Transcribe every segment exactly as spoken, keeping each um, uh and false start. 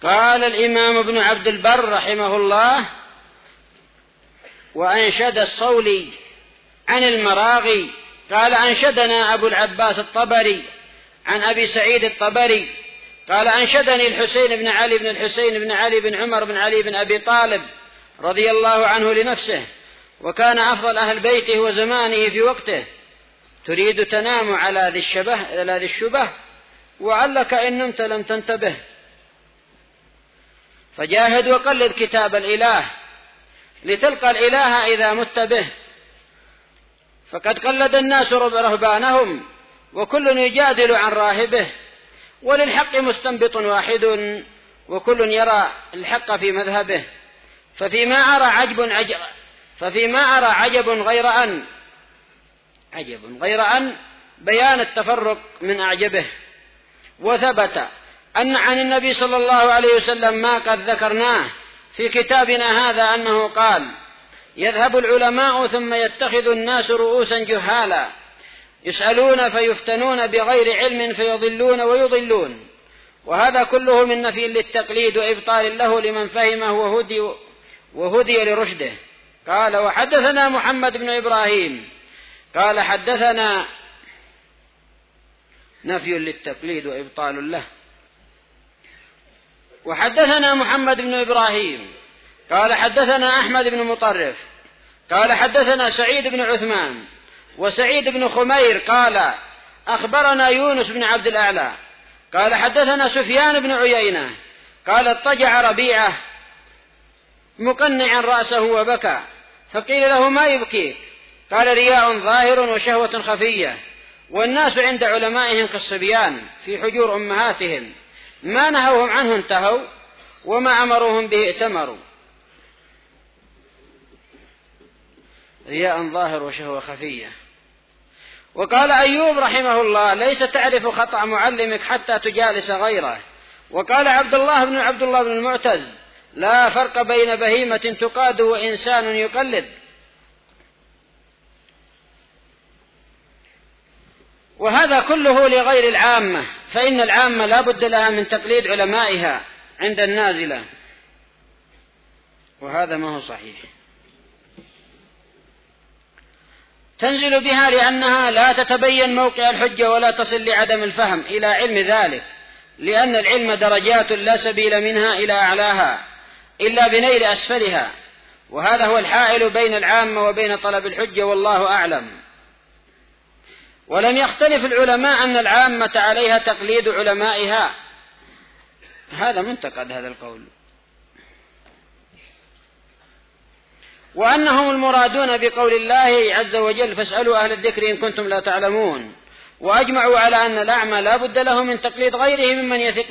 قال الإمام ابن عبد البر رحمه الله: وأنشد الصولي عن المراغي قال: أنشدنا أبو العباس الطبري عن أبي سعيد الطبري قال: أنشدني الحسين بن علي بن الحسين بن علي بن عمر بن علي بن أبي طالب رضي الله عنه لنفسه، وكان أفضل أهل بيته وزمانه في وقته: تريد تنام على ذي الشبه على ذي الشبه، وعلك إن نمت لم تنتبه، فجاهد وقلد كتاب الإله لتلقى الإله إذا مت به، فقد قلد الناس رهبانهم وكل يجادل عن راهبه، وللحق مستنبط واحد وكل يرى الحق في مذهبه، ففيما أرى عجب عجب ففيما أرى عجب غير أن عجب غير أن بيان التفرق من أعجبه. وثبت أن عن النبي صلى الله عليه وسلم ما قد ذكرناه في كتابنا هذا أنه قال: يذهب العلماء ثم يتخذ الناس رؤوسا جهالا يسألون فيفتنون بغير علم فيضلون ويضلون، وهذا كله من نفي للتقليد وإبطال له لمن فهمه وهدي, وهدي لرشده. قال: وحدثنا محمد بن إبراهيم قال: حدثنا نفي للتقليد وإبطال له. وحدثنا محمد بن إبراهيم قال: حدثنا أحمد بن مطرف قال: حدثنا سعيد بن عثمان وسعيد بن خمير قال: أخبرنا يونس بن عبد الأعلى قال: حدثنا سفيان بن عيينة قال: اضطجع ربيعة مقنعا رأسه وبكى، فقيل له: ما يبكيك؟ قال: رياء ظاهر وشهوة خفية، والناس عند علمائهم كالصبيان في حجور أمهاتهم، ما نهوهم عنه انتهوا وما أمروهم به ائتمروا. رياء ظاهر وشهوة خفية. وقال أيوب رحمه الله: ليس تعرف خطأ معلمك حتى تجالس غيره. وقال عبد الله بن عبد الله بن المعتز: لا فرق بين بهيمة تقاد وإنسان يقلد. وهذا كله لغير العامة، فإن العامة لا بد لها من تقليد علمائها عند النازلة، وهذا ما هو صحيح. تنزل بها لأنها لا تتبين موقع الحجة ولا تصل لعدم الفهم إلى علم ذلك، لأن العلم درجات لا سبيل منها إلى أعلاها إلا بنيل أسفلها، وهذا هو الحائل بين العامة وبين طلب الحجة، والله أعلم. ولم يختلف العلماء أن العامة عليها تقليد علمائها، هذا منتقد هذا القول، وأنهم المرادون بقول الله عز وجل: فاسألوا أهل الذكر إن كنتم لا تعلمون. وأجمعوا على أن الأعمى لا بد له من تقليد غيره ممن يثق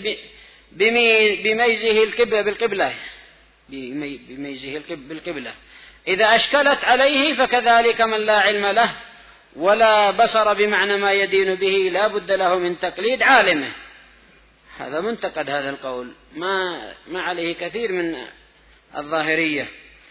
بميزه القبلة بالقبلة بميزه بالقبلة إذا أشكلت عليه، فكذلك من لا علم له ولا بصر بمعنى ما يدين به لا بد له من تقليد عالمه. هذا منتقد هذا القول، ما, ما عليه كثير من الظاهرية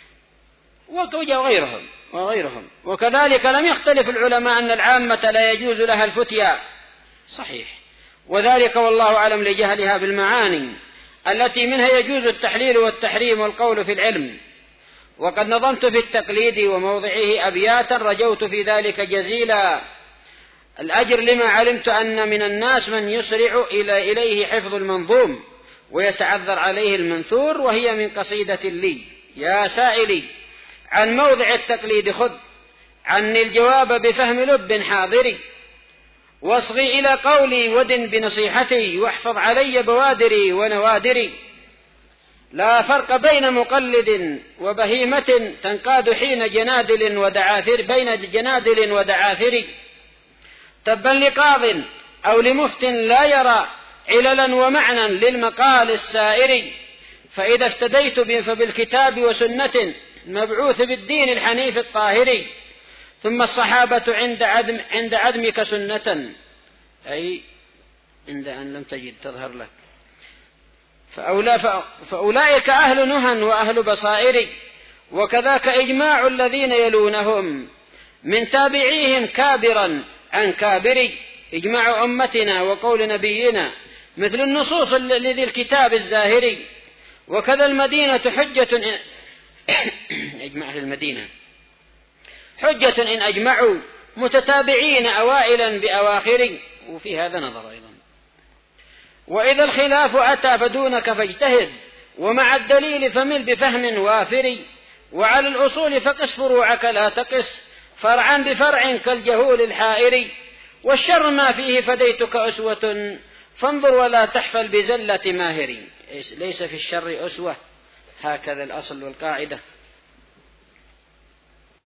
وغيرهم وغيرهم. وكذلك لم يختلف العلماء أن العامة لا يجوز لها الفتيا، صحيح، وذلك والله أعلم لجهلها بالمعاني التي منها يجوز التحليل والتحريم والقول في العلم. وقد نظمت في التقليد وموضعه أبياتا رجوت في ذلك جزيلا الأجر، لما علمت أن من الناس من يسرع إلى إليه حفظ المنظوم ويتعذر عليه المنثور، وهي من قصيدة لي: يا سائلي عن موضع التقليد خذ عني الجواب بفهم لب حاضري، واصغي إلى قولي ودن بنصيحتي، واحفظ علي بوادري ونوادري. لا فرق بين مقلد وبهيمة تنقاد حين جنادل ودعاثر بين جنادل ودعاثر. تبا لقاض أو لمفت لا يرى عللا ومعنى للمقال السائر، فإذا افتديت فبالكتاب وسنة مبعوث بالدين الحنيف الطاهر. ثم الصحابة عند عدم عند عدمك سنة، أي عند أن لم تجد تظهر لك، فأولئك أهل نهى وأهل بصائر. وكذاك إجماع الذين يلونهم من تابعيهم كابرا عن كابر، إجماع أمتنا وقول نبينا مثل النصوص لذي الكتاب الزاهري. وكذا المدينة حجة إن أجمع أهل المدينة حجة إن أجمعوا متتابعين أوائلا بأواخر، وفي هذا نظر أيضا. وإذا الخلاف أتى فدونك فاجتهد، ومع الدليل فمل بفهم وافر، وعلى الأصول فقس فروعك لا تقس، فرعا بفرع كالجهول الحائر. والشر ما فيه فديتك أسوة، فانظر ولا تحفل بزلة ماهر. ليس في الشر أسوة، هكذا الأصل والقاعدة.